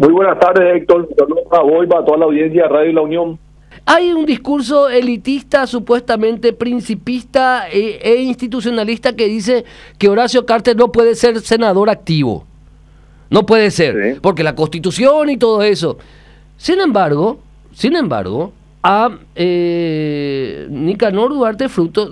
Muy buenas tardes, Héctor. Saludos para vos y para toda la audiencia de Radio La Unión. Hay un discurso elitista, supuestamente principista e institucionalista que dice que Horacio Cartes no puede ser senador activo. No puede ser, Sí. porque la Constitución y todo eso. Sin embargo, a Nicanor Duarte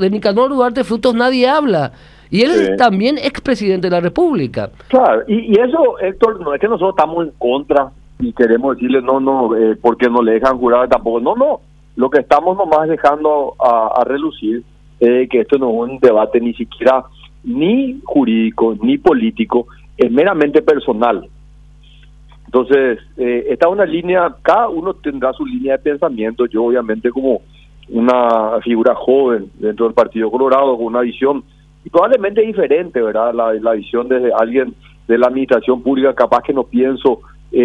Frutos nadie habla. Y él es también expresidente de la República. Claro, y eso, Héctor, no es que nosotros estamos en contra y queremos decirle porque no le dejan jurar tampoco. No. Lo que estamos nomás dejando a relucir que esto no es un debate ni siquiera ni jurídico ni político, es meramente personal. Entonces, esta es una línea, cada uno tendrá su línea de pensamiento. Yo obviamente como una figura joven dentro del Partido Colorado, con una visión y probablemente diferente, ¿verdad? La visión desde alguien de la administración pública, capaz que no pienso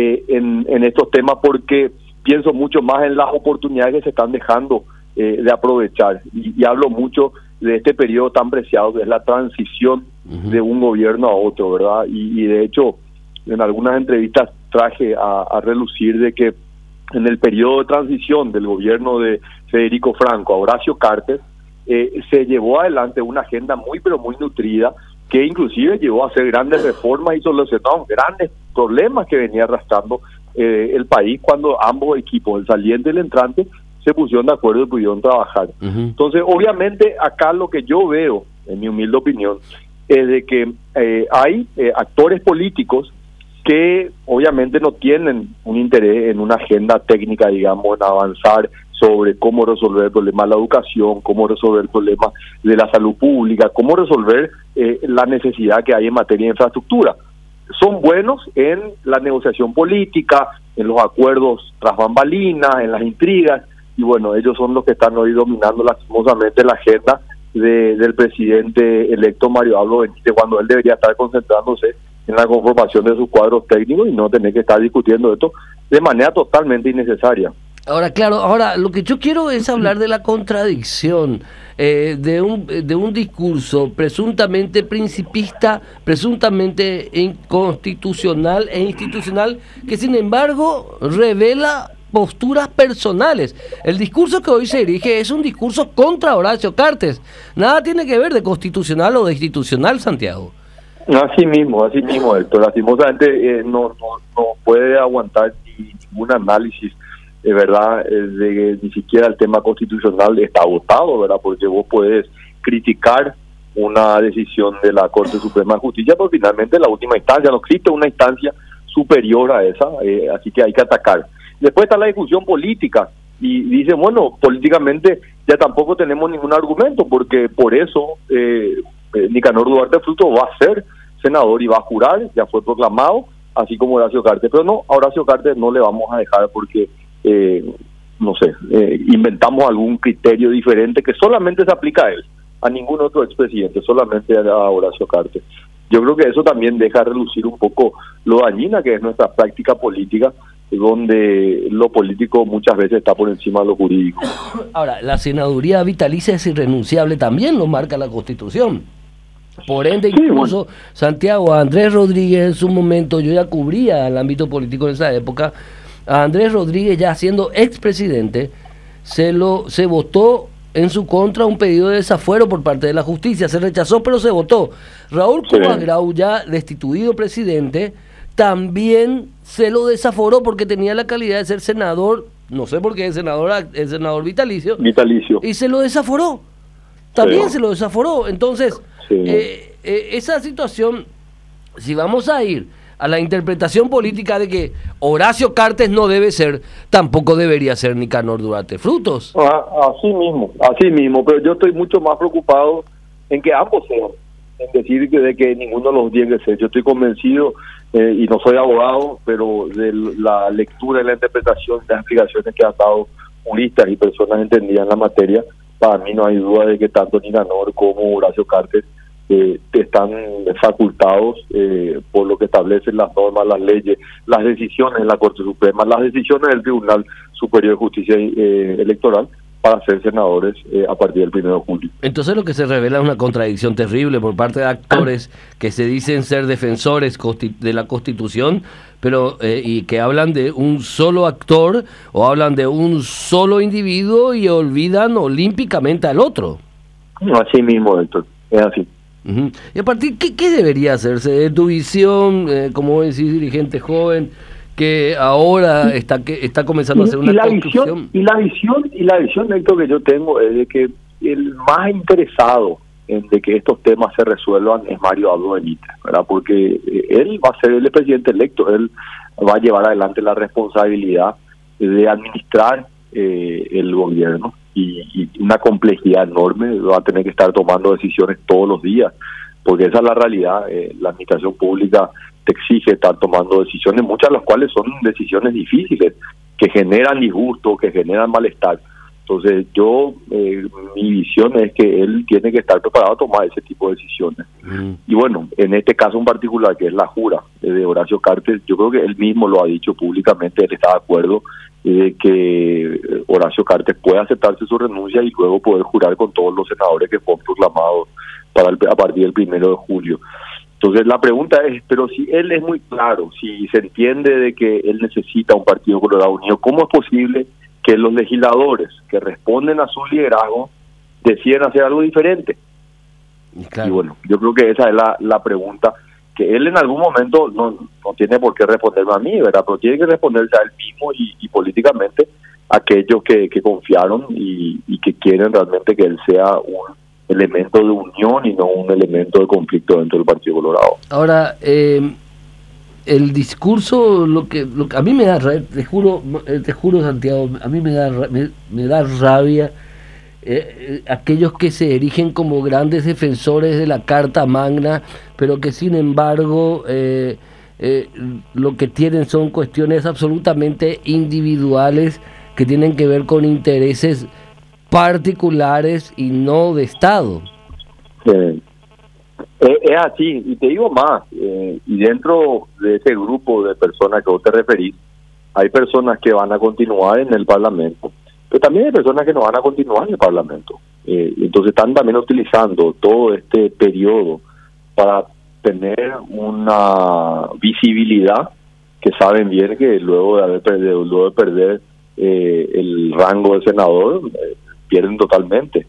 en estos temas porque pienso mucho más en las oportunidades que se están dejando de aprovechar. Y hablo mucho de este periodo tan preciado, que es la transición de un gobierno a otro, ¿verdad? Y de hecho, en algunas entrevistas traje a relucir de que en el periodo de transición del gobierno de Federico Franco a Horacio Cartes, se llevó adelante una agenda muy pero muy nutrida, que inclusive llevó a hacer grandes reformas y solucionó grandes problemas que venía arrastrando el país cuando ambos equipos, el saliente y el entrante, se pusieron de acuerdo y pudieron trabajar. Entonces, obviamente, acá lo que yo veo, en mi humilde opinión, es de que hay actores políticos que obviamente no tienen un interés en una agenda técnica, digamos, en avanzar sobre cómo resolver el problema de la educación, cómo resolver el problema de la salud pública, cómo resolver la necesidad que hay en materia de infraestructura. Son buenos en la negociación política, en los acuerdos tras bambalinas, en las intrigas, y bueno, ellos son los que están hoy dominando lastimosamente la agenda del presidente electo Mario Abdo Benítez, cuando él debería estar concentrándose en la conformación de sus cuadros técnicos y no tener que estar discutiendo esto de manera totalmente innecesaria. Ahora lo que yo quiero es hablar de la contradicción de un discurso presuntamente principista, presuntamente inconstitucional e institucional, que sin embargo revela posturas personales. El discurso que hoy se dirige es un discurso contra Horacio Cartes. Nada tiene que ver de constitucional o de institucional, Santiago. Así mismo, Héctor. Lastimosamente no puede aguantar ningún análisis, ¿verdad? Ni siquiera el tema constitucional está agotado, ¿verdad? Porque vos puedes criticar una decisión de la Corte Suprema de Justicia, pero finalmente la última instancia, no existe una instancia superior a esa, así que hay que atacar. Después está la discusión política, y dicen, bueno, políticamente ya tampoco tenemos ningún argumento, porque por eso Nicanor Duarte Frutos va a ser senador y va a jurar, ya fue proclamado, así como Horacio Cartes, pero no, a Horacio Cartes no le vamos a dejar porque inventamos algún criterio diferente que solamente se aplica a él, a ningún otro expresidente, solamente a Horacio Cartes. Yo creo que eso también deja relucir un poco lo dañina que es nuestra práctica política, donde lo político muchas veces está por encima de lo jurídico. Ahora, la senaduría vitalicia es irrenunciable, también lo marca la Constitución. Por ende, incluso, bueno, Santiago, a Andrés Rodríguez en su momento, yo ya cubría el ámbito político en esa época, a Andrés Rodríguez, ya siendo expresidente, se votó en su contra un pedido de desafuero por parte de la justicia, se rechazó pero se votó. Raúl Cubas Grau, ya destituido presidente, también se lo desaforó porque tenía la calidad de ser senador, no sé por qué es senador vitalicio, y se lo desaforó, también se lo desaforó. Entonces, esa situación, si vamos a ir a la interpretación política de que Horacio Cartes no debe ser, tampoco debería ser Nicanor Duarte Frutos. Así mismo, pero yo estoy mucho más preocupado en que ambos sean, en decir de que ninguno de los tiene que ser. Yo estoy convencido, y no soy abogado, pero de la lectura y la interpretación de las explicaciones que han dado juristas y personas entendidas en la materia, para mí no hay duda de que tanto Nicanor como Horacio Cartes están facultados por lo que establecen las normas, las leyes, las decisiones de la Corte Suprema, las decisiones del Tribunal Superior de Justicia Electoral, para ser senadores a partir del 1 de julio. Entonces lo que se revela es una contradicción terrible por parte de actores que se dicen ser defensores de la Constitución, pero y que hablan de un solo actor o hablan de un solo individuo y olvidan olímpicamente al otro. Así mismo, Héctor, es así. Uh-huh. Y a partir, ¿qué debería hacerse? De tu visión, como decís, dirigente joven, que ahora está comenzando a hacer una construcción. Y la visión, Héctor, que yo tengo es de que el más interesado en de que estos temas se resuelvan es Mario Abdo Benítez, ¿verdad? Porque él va a ser el presidente electo, él va a llevar adelante la responsabilidad de administrar el gobierno y una complejidad enorme, va a tener que estar tomando decisiones todos los días, porque esa es la realidad. La administración pública te exige estar tomando decisiones, muchas de las cuales son decisiones difíciles, que generan disgusto, que generan malestar. Entonces mi visión es que él tiene que estar preparado a tomar ese tipo de decisiones. Y bueno, en este caso en particular, que es la jura de Horacio Cartes, yo creo que él mismo lo ha dicho públicamente, él está de acuerdo que Horacio Cartes pueda aceptarse su renuncia y luego poder jurar con todos los senadores que fueron proclamados a partir del 1 de julio. Entonces la pregunta es, pero si él es muy claro, si se entiende de que él necesita un Partido Colorado Unido, ¿cómo es posible que los legisladores que responden a su liderazgo deciden hacer algo diferente? Claro. Y bueno, yo creo que esa es la pregunta que él en algún momento no tiene por qué responderme a mí, ¿verdad? Pero tiene que responderse a él mismo y políticamente a aquellos que confiaron y que quieren realmente que él sea un elemento de unión y no un elemento de conflicto dentro del Partido Colorado. Ahora, el discurso, lo que a mí me da, te juro Santiago, a mí me da rabia aquellos que se erigen como grandes defensores de la Carta Magna, pero que sin embargo lo que tienen son cuestiones absolutamente individuales que tienen que ver con intereses particulares y no de Estado. Es así, y te digo más, y dentro de ese grupo de personas que vos te referís, hay personas que van a continuar en el Parlamento, pero también hay personas que no van a continuar en el Parlamento. Entonces están también utilizando todo este periodo para tener una visibilidad que saben bien que luego de perder el rango de senador, pierden totalmente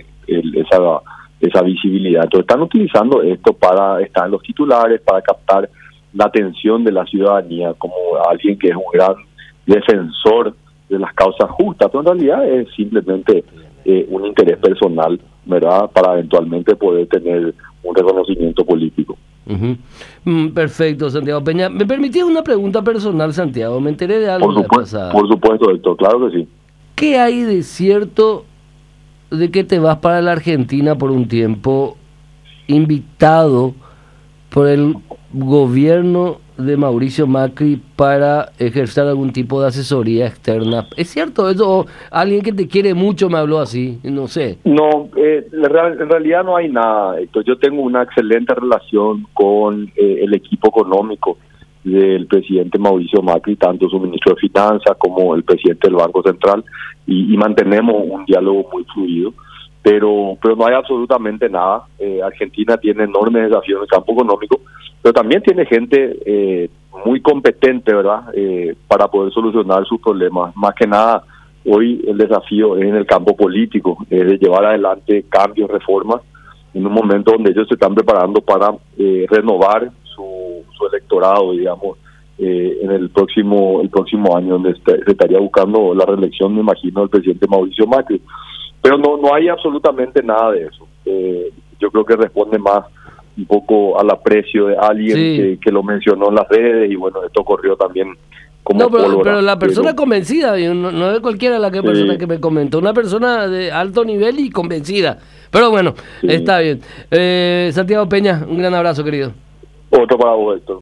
esa visibilidad. Entonces están utilizando esto para estar en los titulares, para captar la atención de la ciudadanía como alguien que es un gran defensor de las causas justas, pero en realidad es simplemente un interés personal, ¿verdad?, para eventualmente poder tener un reconocimiento político. Perfecto, Santiago Peña. ¿Me permitís una pregunta personal, Santiago? Me enteré de algo pasada. Por supuesto, Héctor, claro que sí. ¿Qué hay de cierto de que te vas para la Argentina por un tiempo invitado por el gobierno de Mauricio Macri para ejercer algún tipo de asesoría externa? ¿Es cierto eso? ¿Alguien que te quiere mucho me habló así? No sé. No, en realidad no hay nada, Héctor. Yo tengo una excelente relación con el equipo económico del presidente Mauricio Macri, tanto su ministro de Finanzas como el presidente del Banco Central, y mantenemos un diálogo muy fluido, pero no hay absolutamente nada. Argentina tiene enormes desafíos en el campo económico, pero también tiene gente muy competente, ¿verdad?, para poder solucionar sus problemas. Más que nada, hoy el desafío es en el campo político, es de llevar adelante cambios, reformas, en un momento donde ellos se están preparando para renovar su electorado, digamos, en el próximo año, donde se estaría buscando la reelección, me imagino, del presidente Mauricio Macri. Pero no hay absolutamente nada de eso. Yo creo que responde más un poco al aprecio de alguien que lo mencionó en las redes, y bueno, esto ocurrió también como pero la persona convencida, no es cualquiera persona que me comentó, una persona de alto nivel y convencida. Pero bueno, está bien. Santiago Peña, un gran abrazo, querido. Otro para vos, Héctor.